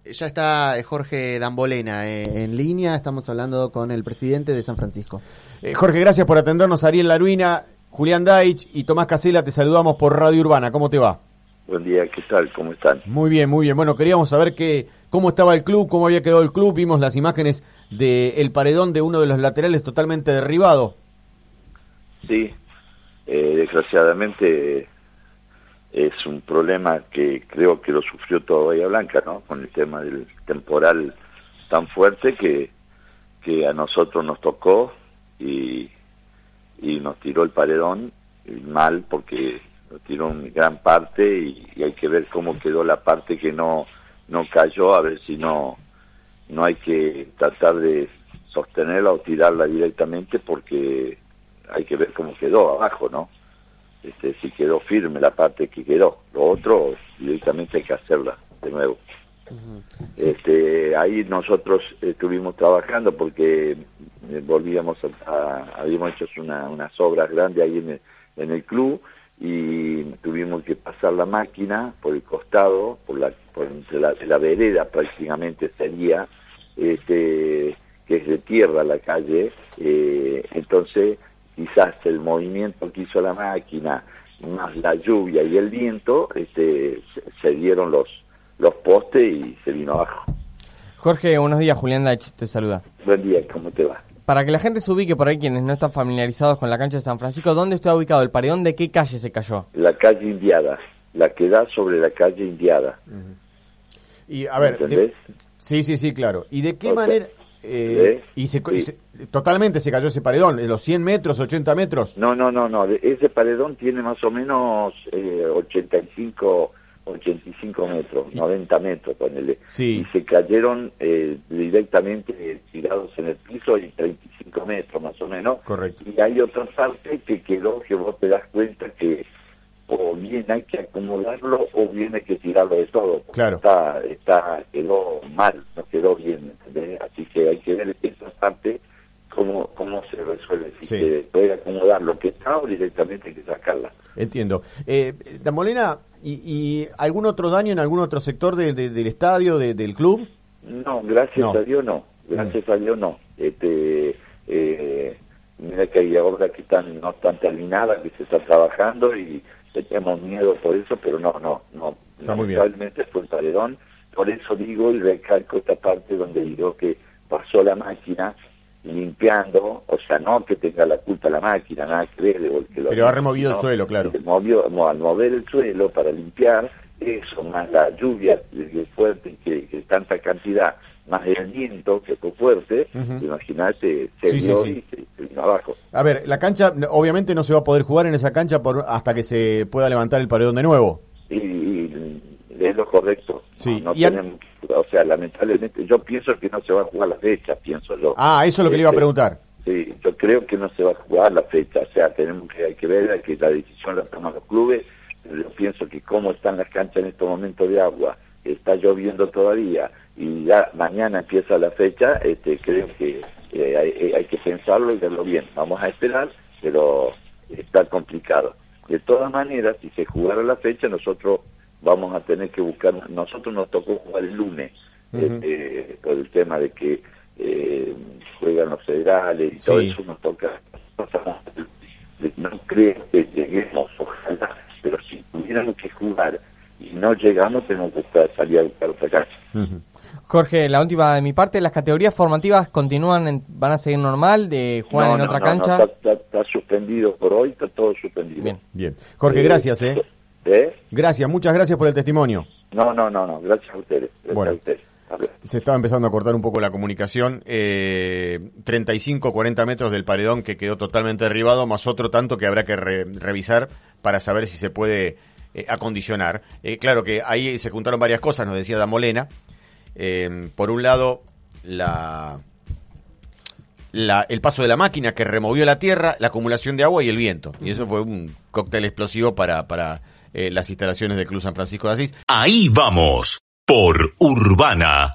Ya está Jorge Dambolena en línea, estamos hablando con el presidente de San Francisco. Jorge, gracias por atendernos. Ariel Laruina, Julián Daich y Tomás Casela, te saludamos por Radio Urbana. ¿Cómo te va? Buen día, ¿qué tal? ¿Cómo están? Muy bien, muy bien. Bueno, queríamos saber cómo estaba el club, cómo había quedado el club. Vimos las imágenes del paredón de uno de los laterales totalmente derribado. Sí, desgraciadamente es un problema que creo que lo sufrió toda Bahía Blanca, ¿no? Con el tema del temporal tan fuerte que a nosotros nos tocó y nos tiró el paredón mal porque nos tiró en gran parte y hay que ver cómo quedó la parte que no cayó, a ver si no hay que tratar de sostenerla o tirarla directamente porque hay que ver cómo quedó abajo, ¿no? Si quedó firme la parte que quedó, lo otro directamente hay que hacerla de nuevo. Uh-huh. Sí. Ahí nosotros estuvimos trabajando porque habíamos hecho unas obras grandes ahí en el club y tuvimos que pasar la máquina por el costado, entre la vereda prácticamente sería, que es de tierra la calle, entonces quizás el movimiento que hizo la máquina, más la lluvia y el viento, se dieron los postes y se vino abajo. Jorge, buenos días, Julián Daich te saluda. Buen día, ¿cómo te va? Para que la gente se ubique por ahí, quienes no están familiarizados con la cancha de San Francisco, ¿dónde está ubicado el paredón? ¿De qué calle se cayó? La calle Indiada, la que da sobre la calle Indiada. Uh-huh. Y a ver, ¿entendés? Sí, claro. ¿Y de qué manera...? Totalmente se cayó ese paredón, ¿los 100 metros, 80 metros? No, ese paredón tiene más o menos 85 metros, 90 metros, ponele. Sí. Y se cayeron directamente tirados en el piso y 35 metros más o menos. Correcto. Y hay otra parte que quedó, que vos te das cuenta que o bien hay que acomodarlo o bien hay que tirarlo de todo. Claro. Quedó mal, no quedó bien, ¿entendés? Así que hay que ver esa parte cómo se resuelve, si se puede acomodar lo que está o directamente hay que sacarla. Entiendo. Dambolena, ¿y algún otro daño en algún otro sector del estadio, del club? No, gracias a Dios no. Gracias a Dios no. Mira que hay obras que no están terminadas, que se está trabajando y teníamos miedo por eso, pero no. Está muy bien. Lamentablemente fue el paredón. Por eso digo y recalco esta parte donde digo que pasó la máquina limpiando, o sea, no que tenga la culpa la máquina, nada que ver. Pero ha removido el suelo, claro. Al mover el suelo para limpiar, eso, más la lluvia fuerte, que tanta cantidad, más el viento que fue fuerte, uh-huh. Imagínate, se dio y se vino abajo. A ver, la cancha, obviamente no se va a poder jugar en esa cancha hasta que se pueda levantar el paredón de nuevo. Y es lo correcto. Sí. No tenemos, o sea, lamentablemente, yo pienso que no se va a jugar la fecha, pienso yo. Eso es lo que le iba a preguntar. Sí, yo creo que no se va a jugar la fecha, o sea, hay que ver que la decisión la toman los clubes, pero yo pienso que como están las canchas en estos momentos de agua, está lloviendo todavía, y ya mañana empieza la fecha, creo que hay que pensarlo y verlo bien. Vamos a esperar, pero está complicado. De todas maneras, si se jugara la fecha, nosotros vamos a tener que buscar, nosotros nos tocó jugar el lunes, uh-huh. Por el tema de que juegan los federales y todo eso nos toca. No creo que lleguemos, ojalá, pero si tuviéramos que jugar y no llegamos, tenemos que salir a buscar otra casa. Uh-huh. Jorge, la última de mi parte, ¿las categorías formativas van a seguir normal, juegan en otra cancha? No, está suspendido por hoy, está todo suspendido. Bien. Jorge, gracias, Gracias, muchas gracias por el testimonio. No, gracias a ustedes. Bueno, se estaba empezando a cortar un poco la comunicación. 35, 40 metros del paredón que quedó totalmente derribado, más otro tanto que habrá que revisar para saber si se puede acondicionar. Claro que ahí se juntaron varias cosas, nos decía Dambolena. Por un lado, el paso de la máquina que removió la tierra, la acumulación de agua y el viento. Y eso fue un cóctel explosivo para las instalaciones del Club San Francisco de Asís. Ahí vamos, por Urbana.